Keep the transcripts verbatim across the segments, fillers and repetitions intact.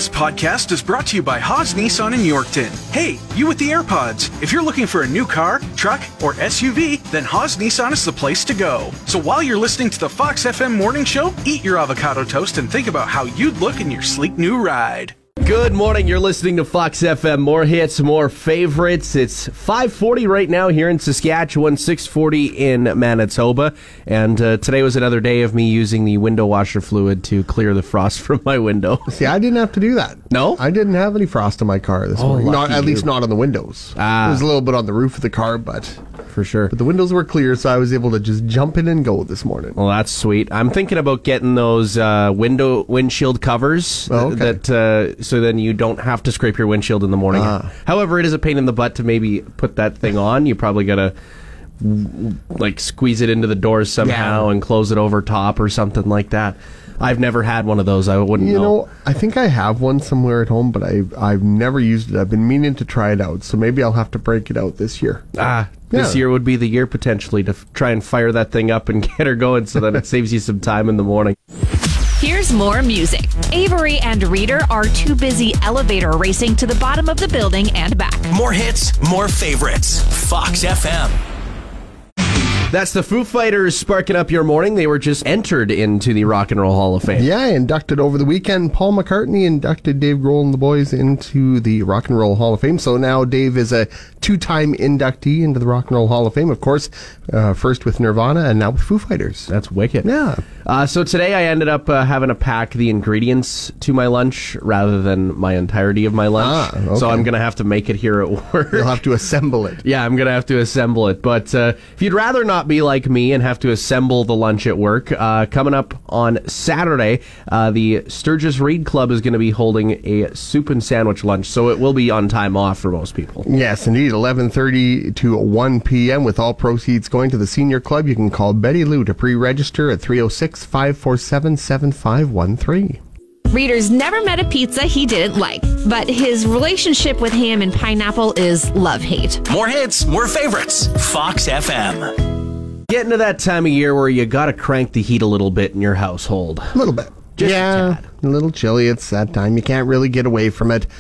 This podcast is brought to you by Haas Nissan in Yorkton. Hey, you with the AirPods. If you're looking for a new car, truck, or S U V, then Haas Nissan is the place to go. So while you're listening to the Fox F M Morning Show, eat your avocado toast and think about how you'd look in your sleek new ride. Good morning. You're listening to Fox F M. More hits, more favorites. It's five forty right now here in Saskatchewan, six forty in Manitoba. And uh, today was another day of me using the window washer fluid to clear the frost from my window. See, I didn't have to do that. No? I didn't have any frost in my car this Oh, morning. Not, lucky at least you. not on the windows. Ah. There was a little bit on the roof of the car, but For sure. but the windows were clear, so I was able to just jump in and go this morning. Well, that's sweet. I'm thinking about getting those uh, window windshield covers Oh, okay. that uh, so then you don't have to scrape your windshield in the morning. Ah. However, it is a pain in the butt to maybe put that thing on. You probably gotta like squeeze it into the doors somehow Yeah. and close it over top or something like that. I've never had one of those. I wouldn't You know. know, I think I have one somewhere at home, but I've, I've never used it. I've been meaning to try it out, so maybe I'll have to break it out this year. Ah, this Yeah. year would be the year potentially to f- try and fire that thing up and get her going so that it saves you some time in the morning. Here's more music. Avery and Reader are too busy elevator racing to the bottom of the building and back. More hits, more favorites. Fox F M. That's the Foo Fighters sparking up your morning. They were just entered into the Rock and Roll Hall of Fame. Yeah, inducted over the weekend. Paul McCartney inducted Dave Grohl and the boys into the Rock and Roll Hall of Fame. So now Dave is a two-time inductee into the Rock and Roll Hall of Fame, of course, uh, first with Nirvana and now with Foo Fighters. That's wicked. Yeah. Uh, so today I ended up uh, having to pack the ingredients to my lunch rather than my entirety of my lunch. Ah, okay. So I'm going to have to make it here at work. You'll have to assemble it. Yeah, I'm going to have to assemble it. But uh, if you'd rather not be like me and have to assemble the lunch at work, uh, coming up on Saturday, uh, the Sturgis Reed Club is going to be holding a soup and sandwich lunch. So it will be on time off for most people. Yes, indeed. eleven thirty to one p.m. with all proceeds going to the Senior Club. You can call Betty Lou to pre-register at three oh six, five four seven, seven five one three. Reader's never met a pizza he didn't like, but his relationship with ham and pineapple is love-hate. More hits, more favorites. Fox F M. Getting to that time of year where you got to crank the heat a little bit in your household. A little bit. Just a yeah, tad. a little chilly. It's that time. You can't really get away from it.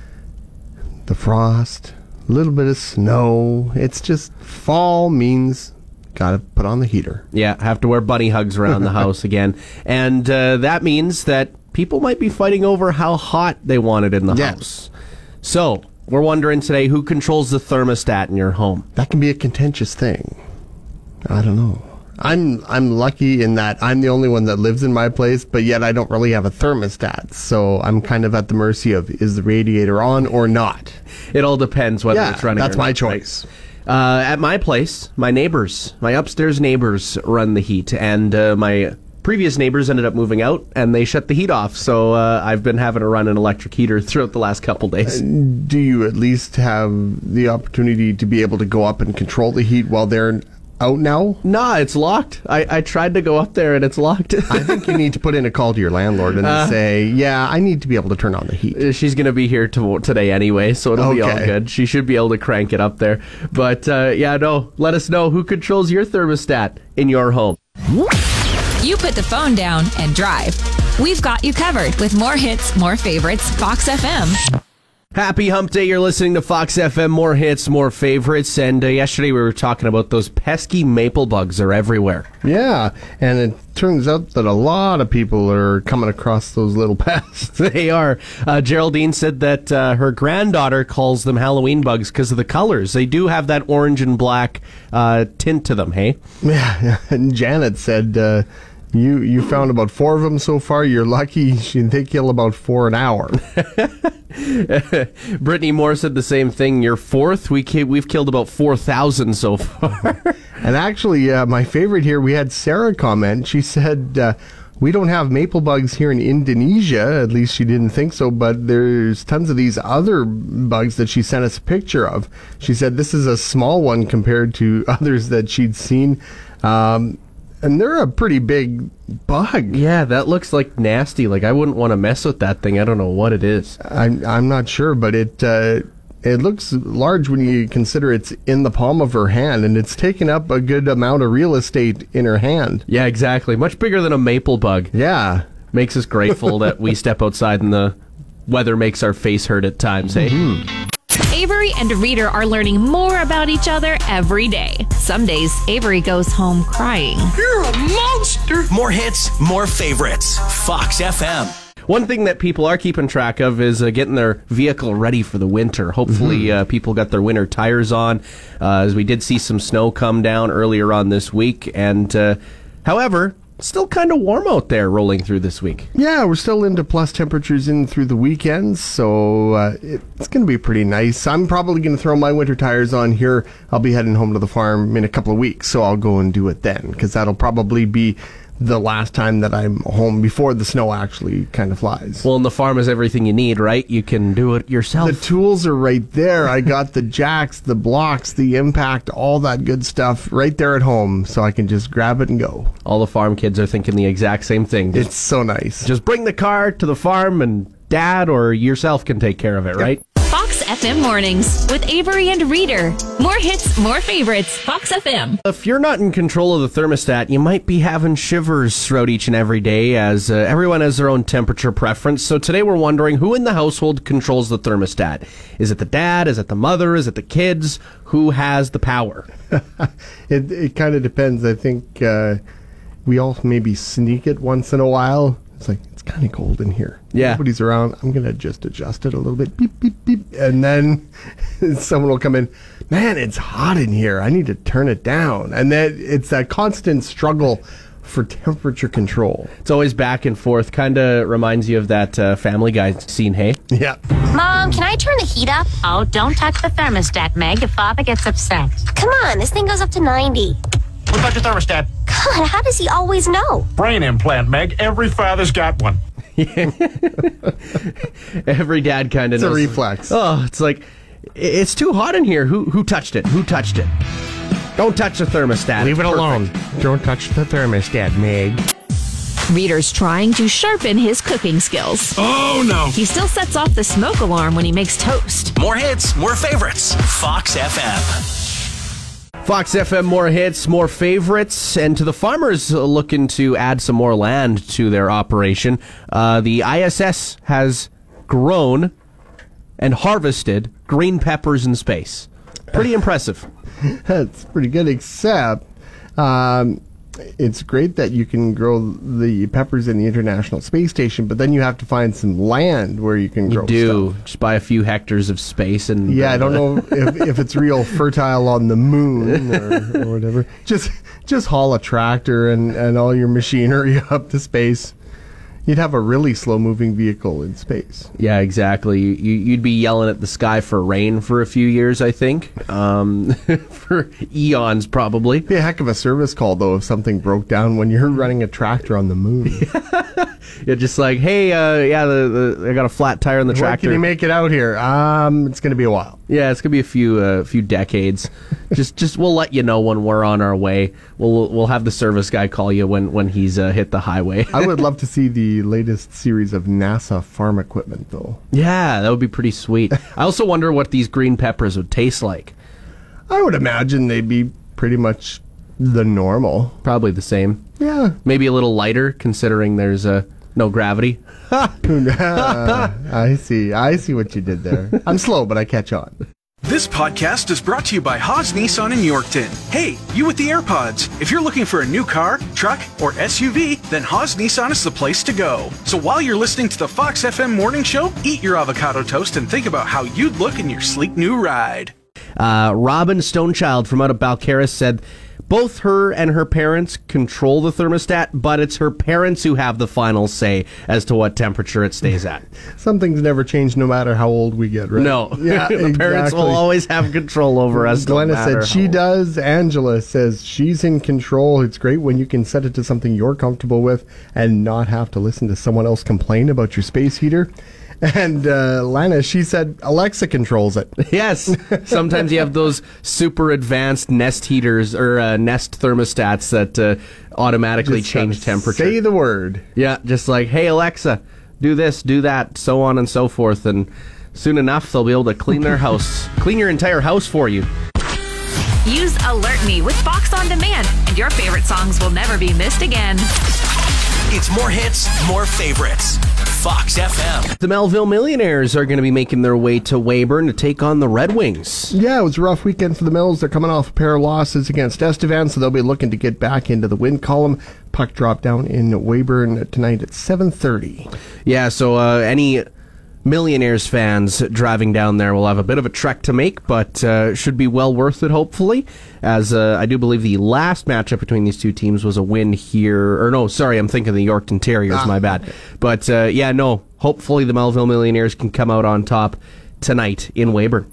The frost, a little bit of snow. It's just fall means got to put on the heater. Yeah, have to wear bunny hugs around the house again. And uh, that means that people might be fighting over how hot they want it in the Yes. house. So, we're wondering today, who controls the thermostat in your home? That can be a contentious thing. I don't know. I'm I'm lucky in that I'm the only one that lives in my place, but yet I don't really have a thermostat. So I'm kind of at the mercy of, is the radiator on or not? It all depends whether Yeah, it's running that's or not, my choice. right? Uh, at my place, my neighbors, my upstairs neighbors run the heat, and uh, my previous neighbors ended up moving out, and they shut the heat off, so uh, I've been having to run an electric heater throughout the last couple days. Do you at least have the opportunity to be able to go up and control the heat while they're out now? Nah, it's locked. I, I tried to go up there, and it's locked. I think you need to put in a call to your landlord and Uh, say, yeah, I need to be able to turn on the heat. She's going to be here to, today anyway, so it'll be all Okay. good. She should be able to crank it up there. But, uh, yeah, no, let us know who controls your thermostat in your home. You put the phone down and drive. We've got you covered with more hits, more favorites, Fox F M. Happy Hump Day. You're listening to Fox F M. More hits, more favorites. And uh, yesterday we were talking about those pesky maple bugs are everywhere. Yeah, and it turns out that a lot of people are coming across those little pests. They are. Uh, Geraldine said that uh, her granddaughter calls them Halloween bugs because of the colors. They do have that orange and black uh, tint to them, hey? Yeah, and Janet said, uh, you you found about four of them so far. You're lucky. She- They kill about four an hour. Brittany Moore said the same thing. You're fourth. We ki- we've killed about four thousand so far. And actually, uh, my favorite here, we had Sarah comment. She said, uh, we don't have maple bugs here in Indonesia. At least she didn't think so. But there's tons of these other bugs that she sent us a picture of. She said this is a small one compared to others that she'd seen. Um, and they're a pretty big bug. Yeah, that looks like nasty. Like, I wouldn't want to mess with that thing. I don't know what it is. I'm, I'm not sure, but it uh, it looks large when you consider it's in the palm of her hand, and it's taken up a good amount of real estate in her hand. Yeah, exactly. Much bigger than a maple bug. Yeah. Makes us grateful that we step outside in the weather makes our face hurt at times, eh? Mm-hmm. Avery and Reader are learning more about each other every day. Some days, Avery goes home crying. You're a monster. More hits, more favorites. Fox F M. One thing that people are keeping track of is uh, getting their vehicle ready for the winter. Hopefully, mm-hmm. uh, people got their winter tires on, uh, as we did see some snow come down earlier on this week. And, uh, however, still kind of warm out there rolling through this week. Yeah, we're still into plus temperatures in through the weekends, so uh, it's going to be pretty nice. I'm probably going to throw my winter tires on here. I'll be heading home to the farm in a couple of weeks, so I'll go and do it then, because that'll probably be the last time that I'm home before the snow actually kind of flies. Well, and the farm is everything you need, right? You can do it yourself. The tools are right there. I got the jacks, the blocks, the impact, all that good stuff right there at home, so I can just grab it and go. All the farm kids are thinking the exact same thing. Just, it's so nice. Just bring the car to the farm and Dad or yourself can take care of it, right? Fox F M Mornings with Avery and Reader. More hits, more favorites. Fox F M. If you're not in control of the thermostat, you might be having shivers throughout each and every day, as uh, everyone has their own temperature preference. So today we're wondering who in the household controls the thermostat. Is it the dad? Is it the mother? Is it the kids? Who has the power? it it kind of depends. I think uh, we all maybe sneak it once in a while. It's like, it's kind of cold in here. Yeah. Nobody's around. I'm going to just adjust it a little bit. Beep, beep, beep. And then someone will come in. Man, it's hot in here. I need to turn it down. And then it's that constant struggle for temperature control. It's always back and forth. Kind of reminds you of that uh, Family Guy scene, hey? Yeah. Mom, can I turn the heat up? Oh, don't touch the thermostat, Meg, if Father gets upset. Come on, this thing goes up to ninety. What about your thermostat? God, how does he always know? Brain implant, Meg. Every father's got one. Every dad kind of knows. It's a reflex. Oh, it's like, it's too hot in here. Who who touched it? Who touched it? Don't touch the thermostat. Leave it It's alone. perfect. Don't touch the thermostat, Meg. Reader's trying to sharpen his cooking skills. Oh, no. He still sets off the smoke alarm when he makes toast. More hits, more favorites. Fox F M. Fox F M, more hits, more favorites, and to the farmers looking to add some more land to their operation, uh, the I S S has grown and harvested green peppers in space. Pretty impressive. That's pretty good, except um, it's great that you can grow the peppers in the International Space Station, but then you have to find some land where you can grow You do. stuff. Just buy a few hectares of space and... Yeah, uh, I don't know if, if it's real fertile on the moon or, or whatever. Just just haul a tractor and, and all your machinery up to space. You'd have a really slow-moving vehicle in space. Yeah, exactly. You, you'd be yelling at the sky for rain for a few years, I think. Um, for eons, probably. Be a heck of a service call, though, if something broke down when you're running a tractor on the moon. You're just like, hey, uh, yeah, the, the, I got a flat tire on the When tractor. can you make it out here? Um, it's going to be a while. Yeah, it's gonna be a few, uh, few decades. just, just we'll let you know when we're on our way. We'll, we'll have the service guy call you when, when he's uh, hit the highway. I would love to see the latest series of NASA farm equipment, though. Yeah, that would be pretty sweet. I also wonder what these green peppers would taste like. I would imagine they'd be pretty much the normal. Probably the same. Yeah. Maybe a little lighter, considering there's uh, no gravity. I see. I see what you did there. I'm slow, but I catch on. This podcast is brought to you by Haas Nissan in Yorkton. Hey, you with the AirPods. If you're looking for a new car, truck, or S U V, then Haas Nissan is the place to go. So while you're listening to the Fox F M Morning Show, eat your avocado toast and think about how you'd look in your sleek new ride. Uh, Robin Stonechild from out of Balcarres said both her and her parents control the thermostat, but it's her parents who have the final say as to what temperature it stays at. Some things never change no matter how old we get, right? No. Yeah, the parents will exactly. always have control over us. no Glenna matter said she how- does. Angela says she's in control. It's great when you can set it to something you're comfortable with and not have to listen to someone else complain about your space heater. And uh, Lana, she said Alexa controls it. Yes. Sometimes you have those super advanced Nest heaters or uh, Nest thermostats that uh, automatically Just change gotta temperature. Say the word. Yeah, just like, hey, Alexa, do this, do that, so on and so forth. And soon enough, they'll be able to clean their house, clean your entire house for you. Use Alert Me with Fox On Demand, and your favorite songs will never be missed again. It's more hits, more favorites. Fox F M. The Melville Millionaires are going to be making their way to Weyburn to take on the Red Wings. Yeah, it was a rough weekend for the Mills. They're coming off a pair of losses against Estevan, so they'll be looking to get back into the win column. Puck drop down in Weyburn tonight at seven thirty. Yeah, so uh, any Millionaires fans driving down there will have a bit of a trek to make, but uh, should be well worth it, hopefully, as uh, I do believe the last matchup between these two teams was a win here. Or no, sorry, I'm thinking the Yorkton Terriers, ah, my bad. But uh, yeah, no, hopefully the Melville Millionaires can come out on top tonight in Weyburn.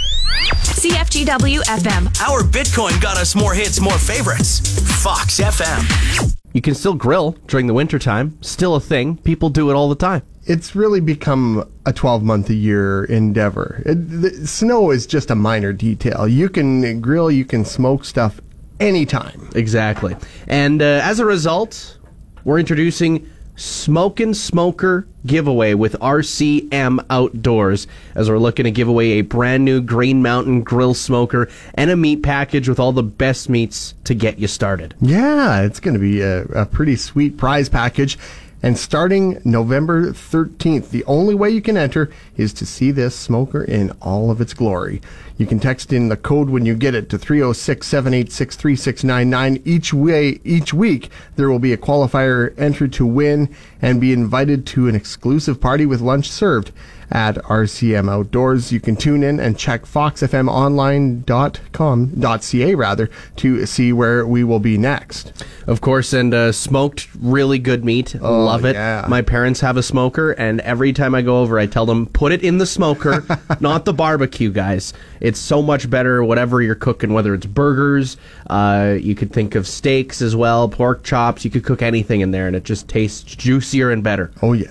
C F G W F M. Our Bitcoin got us more hits, more favorites. Fox F M. You can still grill during the wintertime. Still a thing. People do it all the time. It's really become a twelve-month-a-year endeavor. It, the snow is just a minor detail. You can grill, you can smoke stuff anytime. Exactly. And uh, as a result, we're introducing Smokin' Smoker giveaway with R C M Outdoors, as we're looking to give away a brand new Green Mountain grill smoker and a meat package with all the best meats to get you started. Yeah, it's going to be a, a pretty sweet prize package. And starting November thirteenth, the only way you can enter is to see this smoker in all of its glory. You can text in the code when you get it to three oh six, seven eight six, three six nine nine. Each way, each week, there will be a qualifier entered to win and be invited to an exclusive party with lunch served at R C M Outdoors. You can tune in and check fox f m online dot com, .ca rather, to see where we will be next. Of course, and uh, smoked really good meat. Oh, Love it. Yeah. My parents have a smoker, and every time I go over, I tell them, put it in the smoker, not the barbecue, guys. It's so much better, whatever you're cooking, whether it's burgers, uh, you could think of steaks as well, pork chops, you could cook anything in there, and it just tastes juicier and better. Oh, yeah.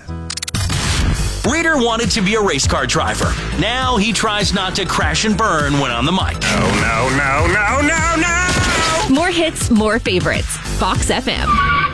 Reader wanted to be a race car driver. Now he tries not to crash and burn when on the mic. No, no, no, no, no, no! More hits, more favorites. Fox F M.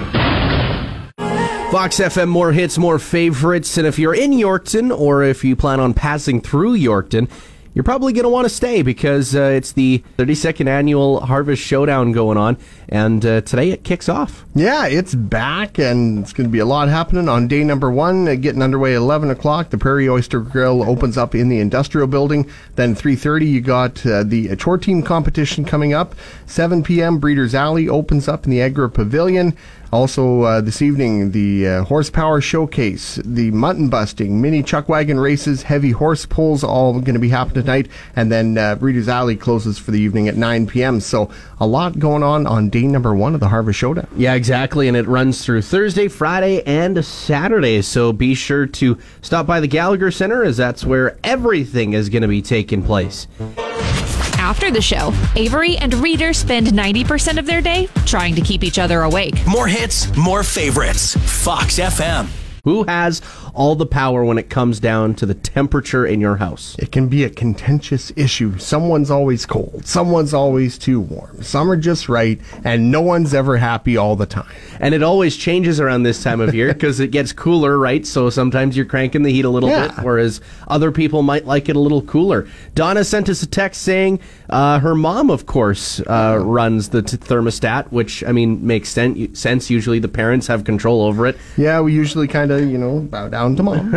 Fox F M, more hits, more favorites. And if you're in Yorkton, or if you plan on passing through Yorkton, you're probably going to want to stay, because uh, it's the thirty-second annual Harvest Showdown going on, and uh, today it kicks off. Yeah, it's back, and it's going to be a lot happening on day number one, uh, getting underway at eleven o'clock. The Prairie Oyster Grill opens up in the Industrial Building. Then three thirty, you got uh, the Chore Team competition coming up. seven p.m., Breeders' Alley opens up in the Agra Pavilion. Also, uh, this evening, the uh, Horsepower Showcase, the Mutton Busting, Mini Chuck Wagon Races, Heavy Horse Pulls, all going to be happening tonight. And then uh, Breeders' Alley closes for the evening at nine p.m. So a lot going on on day number one of the Harvest Showdown. Yeah, exactly. And it runs through Thursday, Friday, and Saturday. So be sure to stop by the Gallagher Center, as that's where everything is going to be taking place. After the show, Avery and Reader spend ninety percent of their day trying to keep each other awake. More hits, more favorites. Fox F M. Who has all the power when it comes down to the temperature in your house? It can be a contentious issue. Someone's always cold. Someone's always too warm. Some are just right, and no one's ever happy all the time. And it always changes around this time of year, because it gets cooler, right? So sometimes you're cranking the heat a little Yeah. bit, whereas other people might like it a little cooler. Donna sent us a text saying uh, her mom, of course, uh, runs the t- thermostat, which, I mean, makes sen- sense. Usually the parents have control over it. Yeah, we usually kind of, you know, bow down to mom.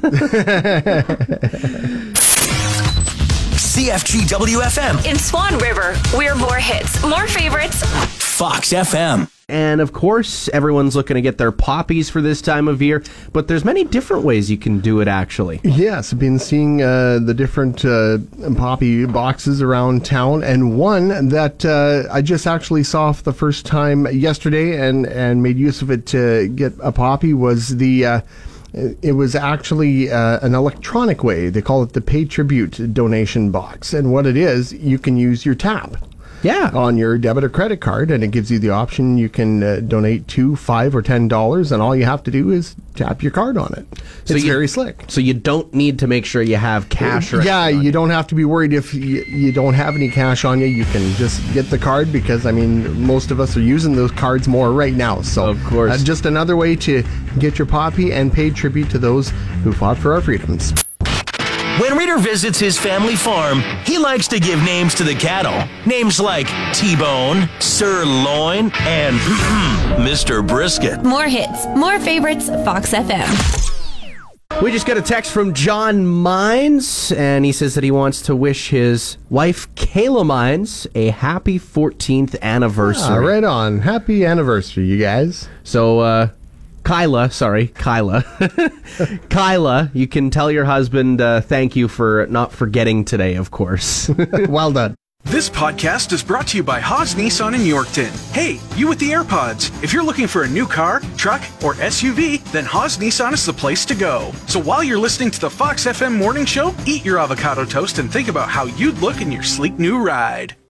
C F G W F M. In Swan River, we're more hits, more favorites. Fox F M. And of course, everyone's looking to get their poppies for this time of year, but there's many different ways you can do it, actually. Yes, I've been seeing uh, the different uh, poppy boxes around town, and one that uh, I just actually saw for the first time yesterday and, and made use of it to get a poppy was the... Uh, It was actually uh, an electronic way. They call it the Pay Tribute donation box. And what it is, you can use your tap. Yeah. On your debit or credit card, and it gives you the option you can uh, donate two, five, or ten dollars, and all you have to do is tap your card on it. So it's you, very slick. So you don't need to make sure you have cash or yeah, anything on you don't have to be worried if you, you don't have any cash on you. You can just get the card, because I mean most of us are using those cards more right now. So of course, uh, just another way to get your poppy and pay tribute to those who fought for our freedoms. When Reader visits his family farm, he likes to give names to the cattle. Names like T-Bone, Sirloin, and Mister Brisket. More hits, more favorites. Fox F M. We just got a text from John Mines, and he says that he wants to wish his wife, Kayla Mines, a happy fourteenth anniversary. Ah, right on. Happy anniversary, you guys. So, uh, Kyla, sorry, Kyla. Kyla, you can tell your husband uh, thank you for not forgetting today, of course. Well done. This podcast is brought to you by Haas Nissan in Yorkton. Hey, you with the AirPods. If you're looking for a new car, truck, or S U V, then Haas Nissan is the place to go. So while you're listening to the Fox F M Morning Show, eat your avocado toast and think about how you'd look in your sleek new ride.